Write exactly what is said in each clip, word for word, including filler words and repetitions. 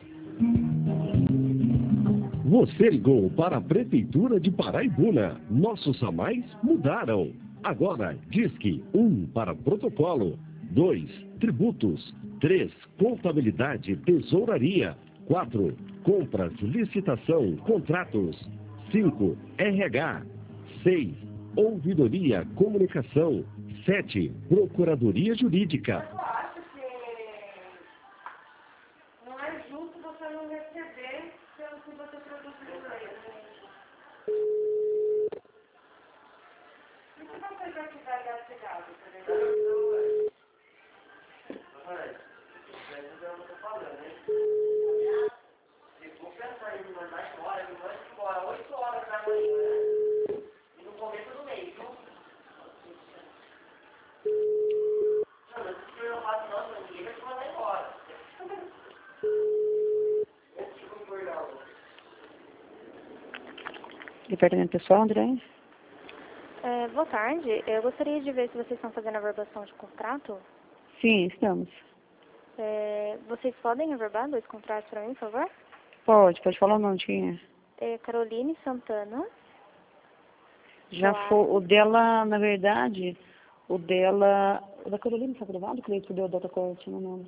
Você ligou para a Prefeitura de Paraibuna. Nossos ramais mudaram. Agora, Disque um para protocolo, dois tributos, três contabilidade, tesouraria, quatro compras, licitação, contratos, cinco R H, seis ouvidoria, comunicação, sete procuradoria jurídica. Eu acho que não é justo você não receber pelo que você produziu para ele. E se você já tiver gastigado, por exemplo? Olha, isso é o que eu estou falando, né? Se for pensar em mandar embora, ele manda embora oito horas da manhã, né? E no começo do mês, viu? Não, mas isso eu não faço não, ninguém vai te mandar embora. Departamento pessoal, André? É, boa tarde. Eu gostaria de ver se vocês estão fazendo a averbação de contrato. Sim, estamos. É, vocês podem averbar dois contratos para mim, por favor? Pode, pode falar o nome de quem é. É Caroline Santana. Já Claro. foi, o dela, na verdade, o dela... O da Carolina está gravado? Creio que deu data corte, não lembro.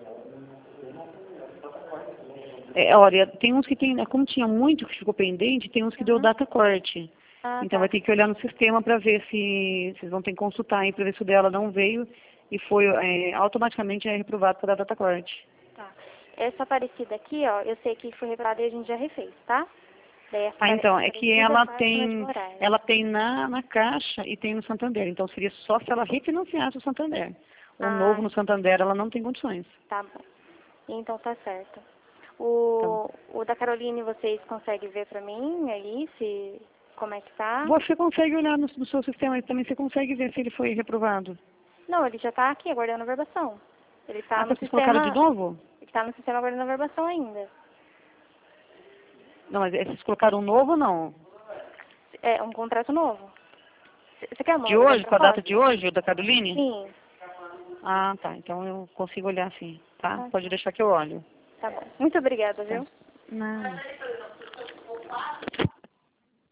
É, olha, tem uns que tem, como tinha muito que ficou pendente, tem uns que deu data corte. Ah, Então tá. vai ter que olhar no sistema para ver se, vocês vão ter que consultar aí para ver se o dela não veio e foi é, automaticamente é reprovado para dar data corte. Tá. Essa Aparecida aqui, ó, eu sei que foi reprovada e a gente já refez, tá? Daí essa Ah, então, é que Aparecida ela faz tem, no horário. ela tem na, na Caixa e tem no Santander. Então seria só se ela refinanciasse o Santander. O Ah. novo no Santander ela não tem condições. Tá bom. Então tá certo. O, o da Caroline, vocês conseguem ver pra mim aí, se, como é que tá? Você consegue olhar no, no seu sistema e também você consegue ver se ele foi reprovado. Não, ele já tá aqui aguardando a verbação. Ele tá Ah, no vocês sistema... colocaram de novo? Ele tá no sistema aguardando a verbação ainda. Não, mas vocês colocaram um novo ou não? É, um contrato novo. Você quer uma De hoje, com a data de hoje, o da Caroline? Sim. Ah, tá. Então eu consigo olhar sim, tá? Tá. Pode deixar que eu olho. Tá bom. Muito obrigada, viu? Não.